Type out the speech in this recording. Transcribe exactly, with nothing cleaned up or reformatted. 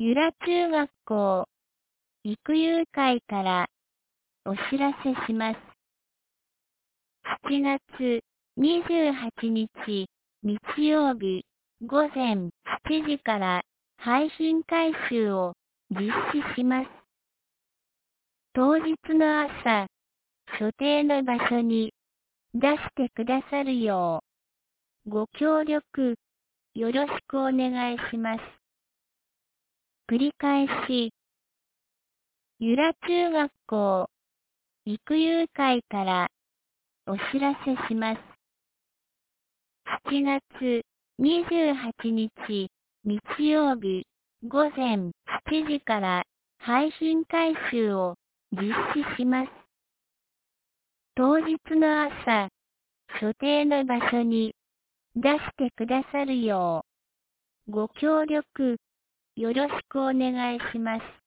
由良中学校育遊会からお知らせします。しちがつにじゅうはちにち日曜日午前しちじから配信回収を実施します。当日の朝、所定の場所に出してくださるようご協力よろしくお願いします。繰り返し、由良中学校育遊会からお知らせします。しちがつにじゅうはちにち日曜日午前しちじから配信回収を実施します。当日の朝、所定の場所に出してくださるようご協力よろしくお願いします。